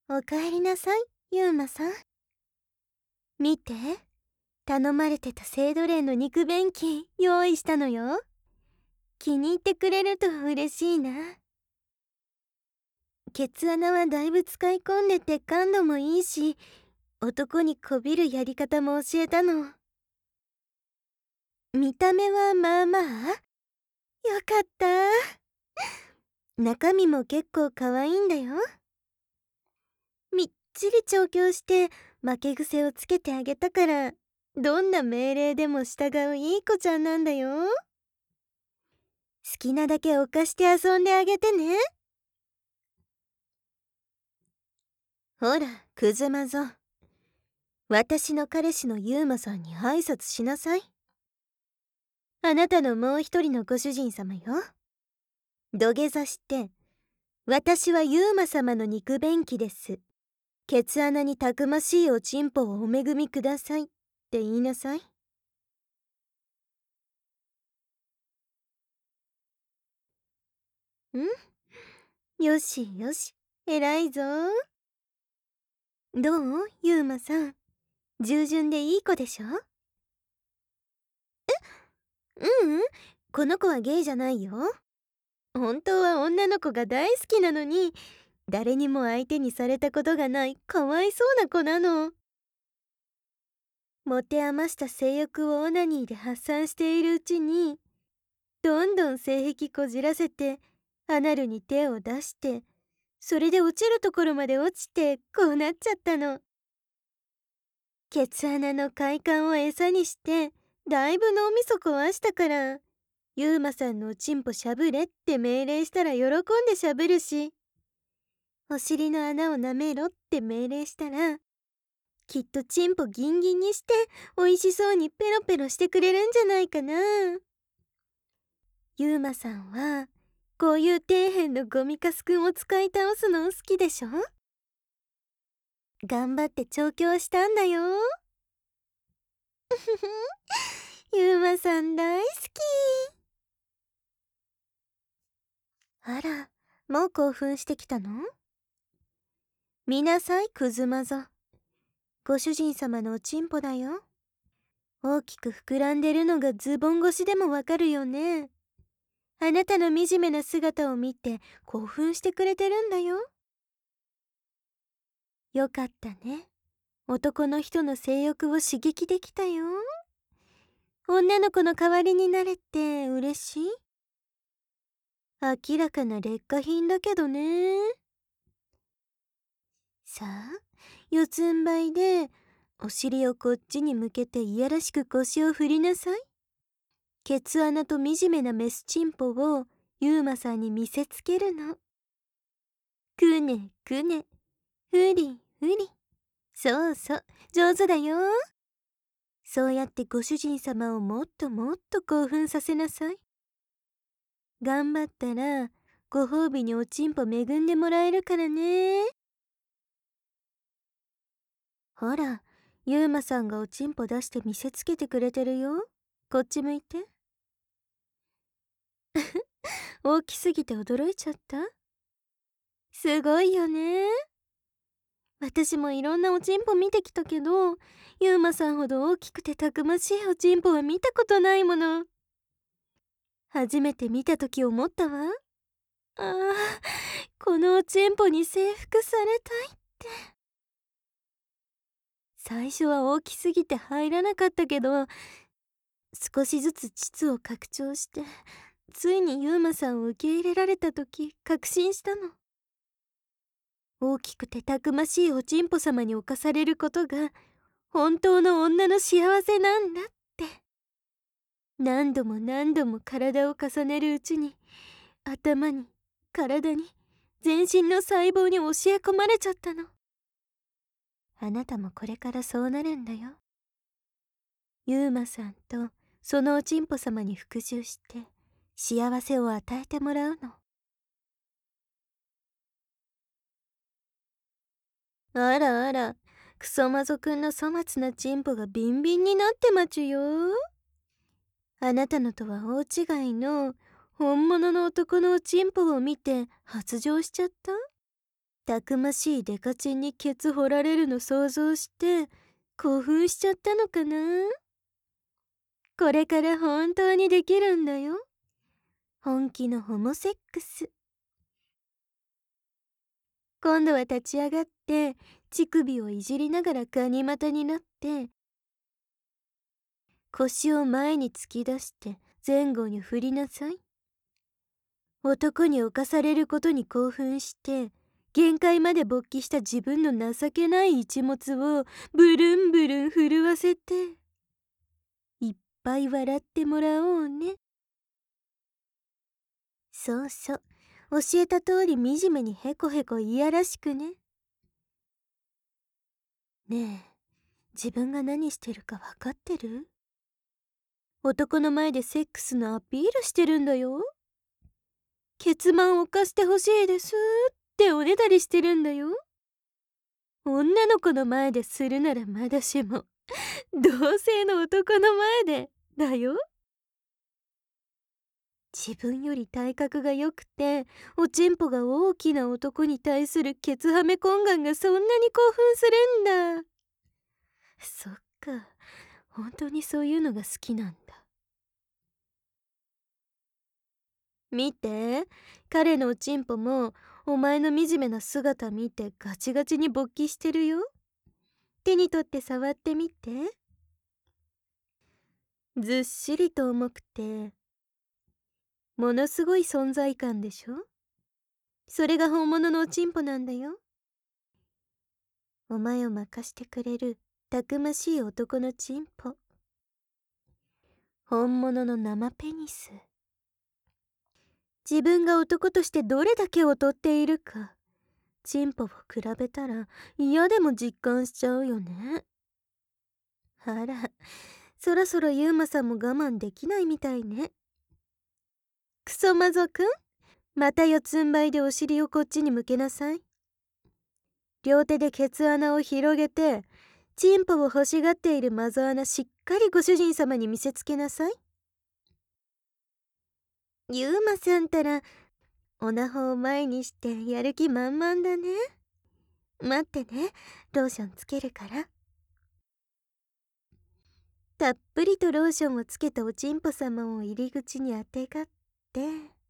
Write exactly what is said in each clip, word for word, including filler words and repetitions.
おかえりなさい、ユーマさん。見て、頼まれてたセイドレンの肉便器用意したのよ。気に入ってくれると嬉しいな。ケツ穴はだいぶ使い込んでて感度もいいし、男にこびるやり方も教えたの。見た目はまあまあ。よかった。中身も結構可愛いんだよ。みっちり調教して負け癖をつけてあげたから、どんな命令でも従ういい子ちゃんなんだよ。好きなだけ犯して遊んであげてね。ほら、クズマゾ。私の彼氏のユーマさんに挨拶しなさい。あなたのもう一人のご主人様よ。土下座して、私はユーマ様の肉便器です。ケツ穴にたくましいおちんぽをお恵みくださいって言いなさい。ん？よしよし、偉いぞ。どう？ユーマさん。従順でいい子でしょ？ううん、この子はゲイじゃないよ。本当は女の子が大好きなのに、誰にも相手にされたことがないかわいそうな子なの。持て余した性欲をオナニーで発散しているうちに、どんどん性癖こじらせて、アナルに手を出して、それで落ちるところまで落ちてこうなっちゃったの。ケツ穴の快感を餌にして、だいぶ脳みそ壊したから、ユーマさんのおちんぽしゃぶれって命令したら喜んでしゃぶるし、お尻の穴を舐めろって命令したら、きっとチンポギンギンにして美味しそうにペロペロしてくれるんじゃないかな。ユーマさんはこういう底辺のゴミカスくんを使い倒すの好きでしょ？頑張って調教したんだよ。ユーマさん大好き。あら、もう興奮してきたの？見なさい、クズマゾ。ご主人様のおちんぽだよ。大きく膨らんでるのがズボン越しでもわかるよね。あなたの惨めな姿を見て興奮してくれてるんだよ。よかったね。男の人の性欲を刺激できたよ。女の子の代わりになれて嬉しい？明らかな劣化品だけどね。さあ、四つん這いでお尻をこっちに向けていやらしく腰を振りなさい。ケツ穴と惨めなメスチンポをユーマさんに見せつけるの。くねくね、ふりふり。そうそう、上手だよ。そうやってご主人様をもっともっと興奮させなさい。頑張ったらご褒美におちんぽ恵んでもらえるからね。ほら、ユーマさんがおちんぽ出して見せつけてくれてるよ。こっち向いて。大きすぎて驚いちゃった？すごいよね。私もいろんなおちんぽ見てきたけど、ユーマさんほど大きくてたくましいおちんぽは見たことないもの。初めて見た時思ったわ。ああ、このおちんぽに征服されたいって。最初は大きすぎて入らなかったけど、少しずつ膣を拡張して、ついにユーマさんを受け入れられた時確信したの。大きくてたくましいおちんぽ様に侵されることが本当の女の幸せなんだって。何度も何度も体を重ねるうちに、頭に体に全身の細胞に教え込まれちゃったの。あなたもこれからそうなるんだよ。ユーマさんとそのおちんぽ様に服従して幸せを与えてもらうの。あらあら、クソマゾくんの粗末なチンポがビンビンになってまちゅよ。あなたのとは大違いの本物の男のおちんぽを見て発情しちゃった？ たくましいデカチンにケツ掘られるの想像して興奮しちゃったのかな。これから本当にできるんだよ、本気のホモセックス。今度は立ち上がって乳首をいじりながらガニ股になって腰を前に突き出して前後に振りなさい。男に侵されることに興奮して限界まで勃起した自分の情けない一物をブルンブルン震わせていっぱい笑ってもらおうね。そうそう、教えた通り惨めにヘコヘコいやらしくね。ねえ、自分が何してるか分かってる？男の前でセックスのアピールしてるんだよ。ケツマンを貸してほしいですっておねだりしてるんだよ。女の子の前でするならまだしも同性の男の前でだよ。自分より体格が良くておちんぽが大きな男に対するケツはめ懇願がそんなに興奮するんだ。そっか、本当にそういうのが好きなんだ。見て、彼のおちんぽもお前の惨めな姿見てガチガチに勃起してるよ。手に取って触ってみて。ずっしりと重くてものすごい存在感でしょ。それが本物のおちんぽなんだよ。お前を任してくれるたくましい男のちんぽ、本物の生ペニス。自分が男としてどれだけ劣っているかチンポを比べたら嫌でも実感しちゃうよね。あら、そろそろユーマさんも我慢できないみたいね。クソマゾくん、また四つん這いでお尻をこっちに向けなさい。両手でケツ穴を広げてチンポを欲しがっているマゾ穴しっかりご主人様に見せつけなさい。ユーマさんたらオナホを前にしてやる気満々だね。待ってね、ローションつけるから。たっぷりとローションをつけたおちんぽ様を入り口にあてがって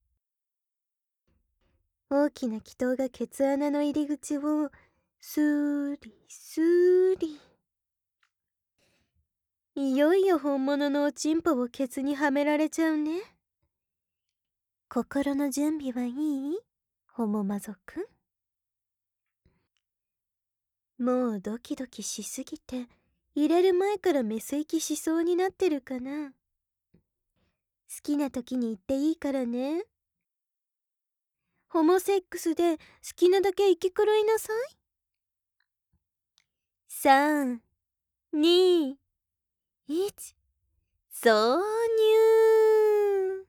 大きな気筒がケツ穴の入り口をスーリスーリ。いよいよ本物のおちんぽをケツにはめられちゃうね。心の準備はいい？ホモマゾくん。もうドキドキしすぎて入れる前からメス息しそうになってるかな。好きな時に言っていいからね。ホモセックスで好きなだけ息狂いなさい。さん、に、いち、挿入。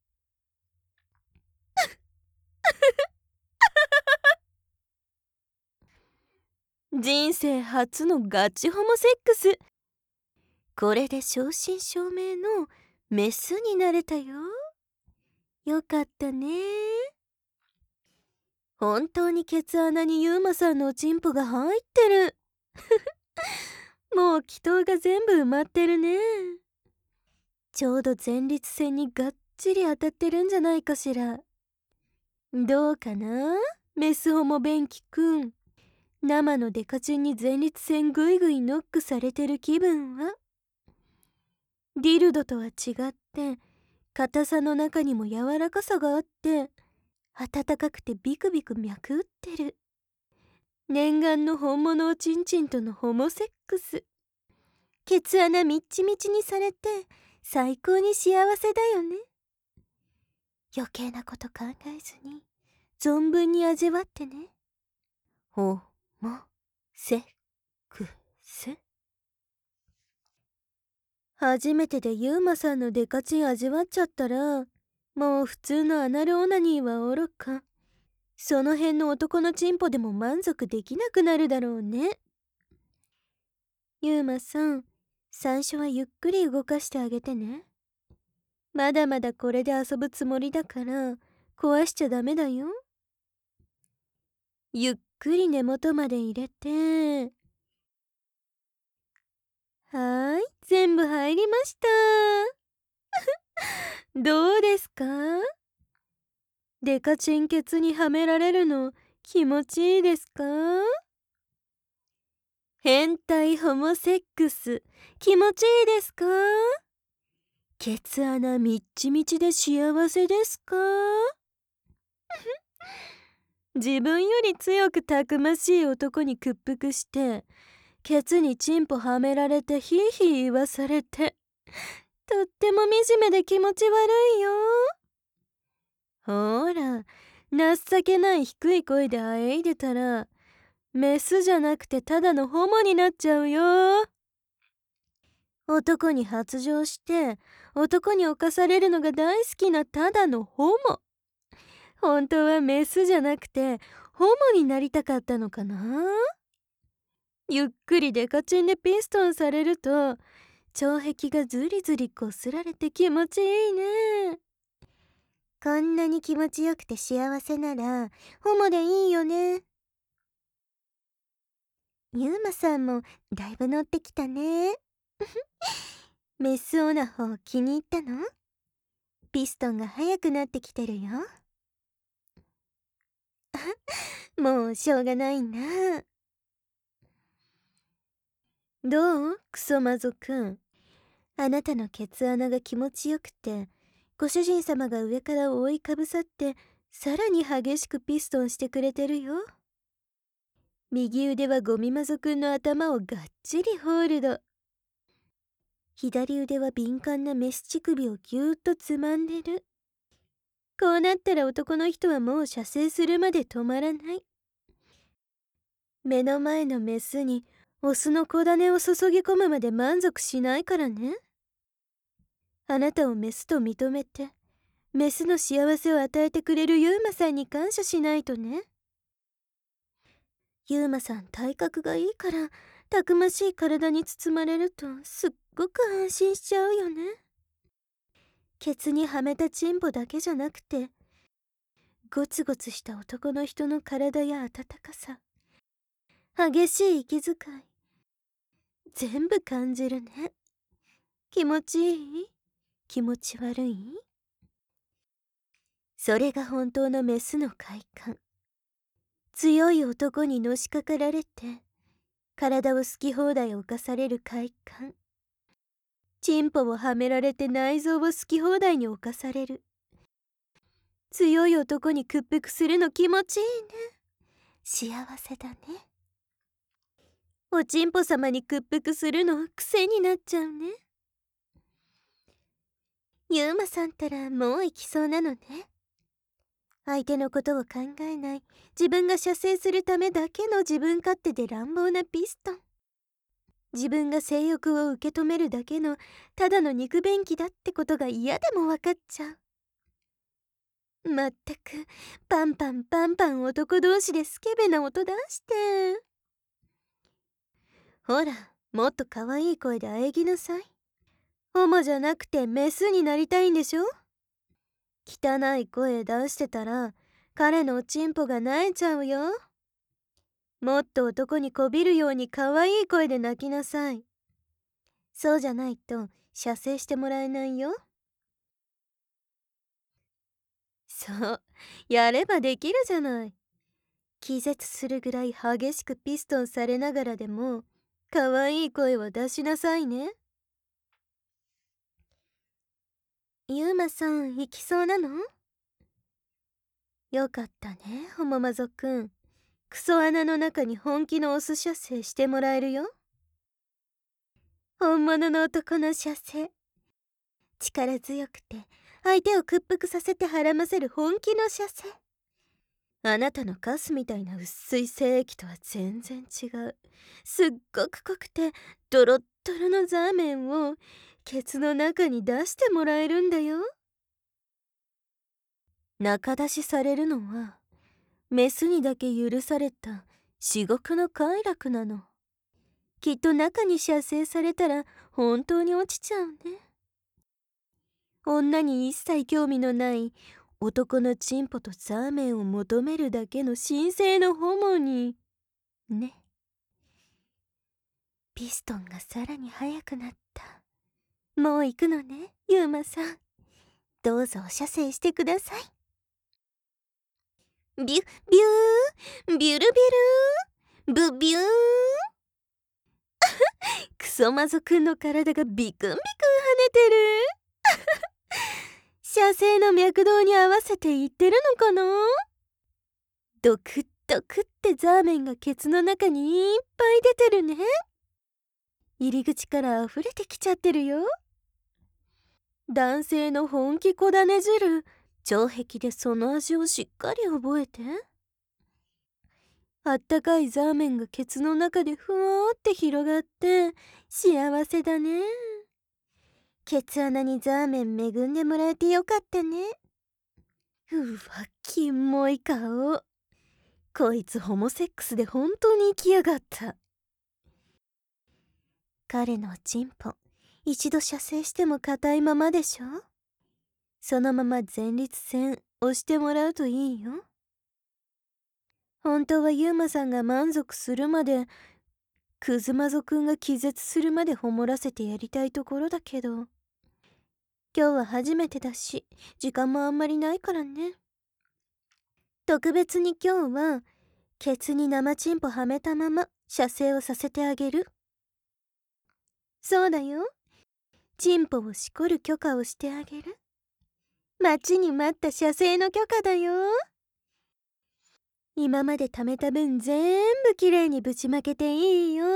人生初のガチホモセックス。これで正真正銘のメスになれたよ。よかったね。本当にケツ穴にユーマさんのおちんぽが入ってる。もう気筒が全部埋まってるね。ちょうど前立腺にがっちり当たってるんじゃないかしら。どうかな、メスホモ便器くん。生のデカチンに前立腺ぐいぐいノックされてる気分は。ディルドとは違って硬さの中にも柔らかさがあって温かくてビクビク脈打ってる。念願の本物おちんちんとのホモセックス。ケツ穴みっちみちにされて最高に幸せだよね。余計なこと考えずに存分に味わってね。ホモセックス。初めてでユーマさんのデカチン味わっちゃったらもう普通のアナルオナニーはおろかその辺の男のチンポでも満足できなくなるだろうね。ユーマさん、最初はゆっくり動かしてあげてね。まだまだこれで遊ぶつもりだから壊しちゃダメだよ。ゆっくり根元まで入れて、はーい、全部入りました。どうですか？デカチンケツにはめられるの気持ちいいですか？変態ホモセックス気持ちいいですか？ケツ穴みっちみちで幸せですか？自分より強くたくましい男に屈服して、ケツにチンポはめられてヒーヒー言わされて、とっても惨めで気持ち悪いよ。ほら、情けない低い声であえいでたら、メスじゃなくてただのホモになっちゃうよ。男に発情して男に侵されるのが大好きなただのホモ。本当はメスじゃなくてホモになりたかったのかな。ゆっくりデカチンでピストンされると腸壁がズリズリこすられて気持ちいいね。こんなに気持ちよくて幸せならホモでいいよね。ユーマさんもだいぶ乗ってきたね。メスオナホ気に入ったの？ピストンが速くなってきてるよ。もうしょうがないな。どうクソマゾくん。あなたのケツ穴が気持ちよくて、ご主人様が上から覆いかぶさってさらに激しくピストンしてくれてるよ。右腕はゴミマゾくんの頭をがっちりホールド。左腕は敏感なメス乳首をぎゅーっとつまんでる。こうなったら男の人はもう射精するまで止まらない。目の前のメスにオスの小種を注ぎ込むまで満足しないからね。あなたをメスと認めてメスの幸せを与えてくれるユーマさんに感謝しないとね。ユーマさん体格がいいからたくましい体に包まれるとすっごく安心しちゃうよね。ケツにはめたチンポだけじゃなくてゴツゴツした男の人の体や温かさ、激しい息遣い、全部感じるね。気持ちいい？気持ち悪い？それが本当のメスの快感。強い男にのしかかられて体を好き放題侵される快感。チンポをはめられて内臓を好き放題に侵される。強い男に屈服するの気持ちいいね。幸せだね。おちんぽ様に屈服するの癖になっちゃうね。ユーマさんたらもう行きそうなのね。相手のことを考えない自分が射精するためだけの自分勝手で乱暴なピストン。自分が性欲を受け止めるだけのただの肉便器だってことが嫌でも分かっちゃう。まったくパンパンパンパン男同士でスケベな音出して。ほらもっと可愛い声で喘ぎなさい。ホモじゃなくてメスになりたいんでしょ。汚い声出してたら彼のおちんぽが萎えちゃうよ。もっと男にこびるように可愛い声で泣きなさい。そうじゃないと射精してもらえないよ。そう、やればできるじゃない。気絶するぐらい激しくピストンされながらでも可愛い声を出しなさいね。ユーマさん行きそうなの？よかったね、ホモマゾくん。クソ穴の中に本気のオス射精してもらえるよ。本物の男の射精。力強くて相手を屈服させてはらませる本気の射精。あなたのカスみたいな薄い精液とは全然違う。すっごく濃くてドロッドロのザーメンをケツの中に出してもらえるんだよ。中出しされるのはメスにだけ許された至極の快楽なの。きっと中に射精されたら本当に落ちちゃうね。女に一切興味のない男のチンポとザーメンを求めるだけの神聖のホモにね。ピストンがさらに速くなった。もう行くのね、ユーマさん。どうぞお射精してください。ビュビュービュルビュルブビューンクソマゾくんの体がビクンビクン跳ねてる射精の脈動に合わせて言ってるのかな。ドクッドクってザーメンがケツの中にいっぱい出てるね。入り口から溢れてきちゃってるよ。男性の本気こだね汁、腸壁でその味をしっかり覚えて。あったかいザーメンがケツの中でふわーって広がって幸せだね。ケツ穴にザーメン恵んでもらえてよかったね。うわ、キモい顔。こいつホモセックスで本当に生きやがった。彼のチンポ一度射精しても硬いままでしょ。そのまま前立腺押してもらうといいよ。本当はユーマさんが満足するまで、クズマゾくんが気絶するまでほもらせてやりたいところだけど、今日は初めてだし時間もあんまりないからね。特別に今日はケツに生チンポはめたまま射精をさせてあげる。そうだよ、チンポをしこる許可をしてあげる。待ちに待った射精の許可だよ。今まで貯めた分全部きれいにぶちまけていいよ。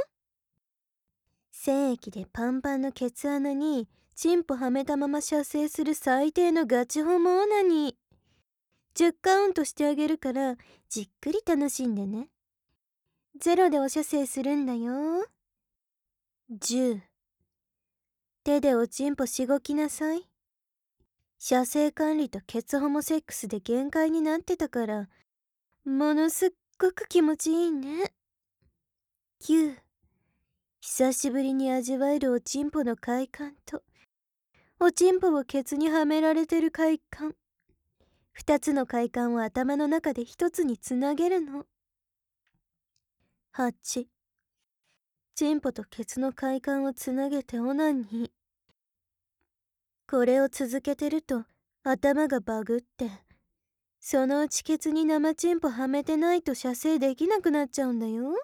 精液でパンパンのケツ穴にチンポはめたまま射精する最低のガチホモオナニー。じゅうカウントしてあげるからじっくり楽しんでね。ゼロでお射精するんだよ。じゅう。手でおちんぽしごきなさい。射精管理とケツホモセックスで限界になってたからものすっごく気持ちいいね。きゅう。久しぶりに味わえるおちんぽの快感とおちんぽをケツにはめられてる快感、二つの快感を頭の中で一つにつなげるの。はち。チンポとケツの快感をつなげてオナニー。これを続けてると頭がバグってそのうちケツに生チンポはめてないと射精できなくなっちゃうんだよ。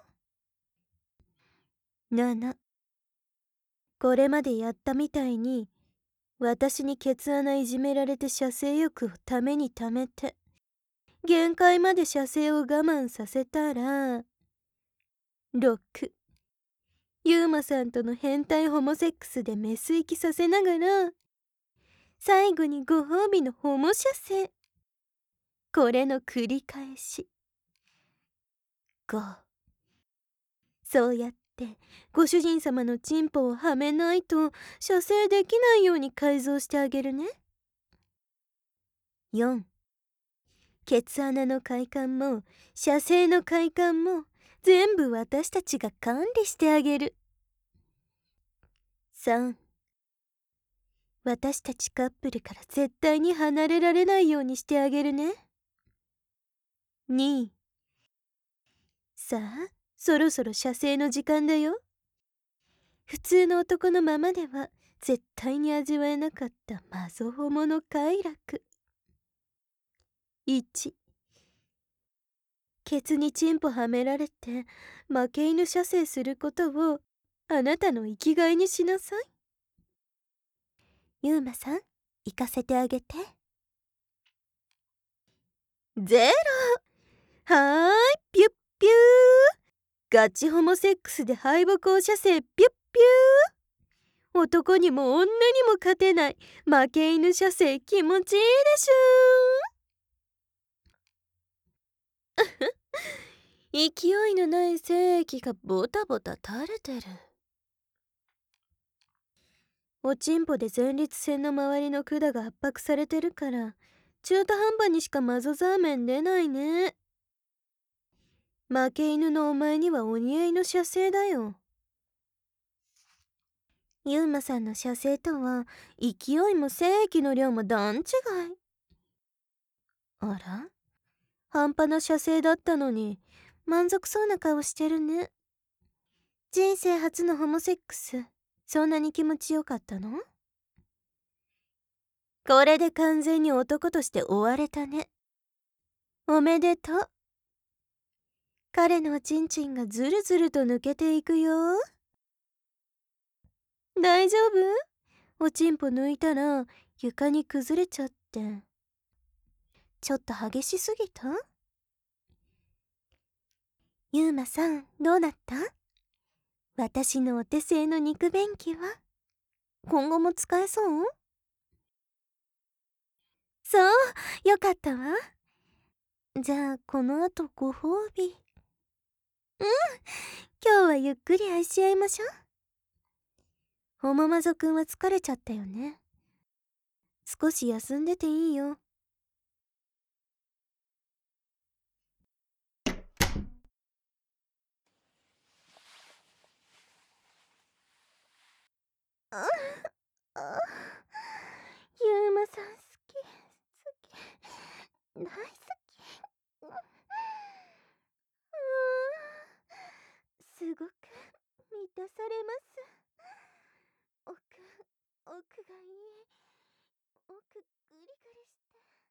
なな。これまでやったみたいに私にケツ穴いじめられて射精欲をためにためて限界まで射精を我慢させたら。ろく。ユーマさんとの変態ホモセックスでメス行きさせながら最後にご褒美のホモ射精。これの繰り返し。ご。そうやってご主人様のチンポをはめないと射精できないように改造してあげるね。よん。ケツ穴の快感も射精の快感も全部私たちが管理してあげる。さん。私たちカップルから絶対に離れられないようにしてあげるね。に。さあそろそろ射精の時間だよ。普通の男のままでは絶対に味わえなかったマゾホモの快楽。いち。ケツにチンポはめられて負け犬射精することをあなたの生きがいにしなさい。ユーマさん行かせてあげて。ゼロ。はーいピュッピュー。ガチホモセックスで敗北を射精ピュッピュー。男にも女にも勝てない負け犬射精気持ちいいでしょ勢いのない精液がボタボタ垂れてる。おちんぽで前立腺の周りの管が圧迫されてるから中途半端にしかマゾザーメン出ないね。負け犬のお前にはお似合いの射精だよ。ユーマさんの射精とは勢いも精液の量も段違い。 あら、半端な射精だったのに満足そうな顔してるね。人生初のホモセックス、そんなに気持ちよかったの？これで完全に男として終われたね。おめでとう。彼のおちんちんがずるずると抜けていくよ。大丈夫？おちんぽ抜いたら床に崩れちゃって。ちょっと激しすぎた？ゆうまさん、どうだった？私のお手製の肉便器は今後も使えそう？そう、よかったわ。じゃあこの後ご褒美。うん、今日はゆっくり愛し合いましょう。ホモマゾくんは疲れちゃったよね。少し休んでていいよ。ああ、ゆうまさん好き好き大好き。うーすごく満たされます。奥奥がいい。奥グリグリして。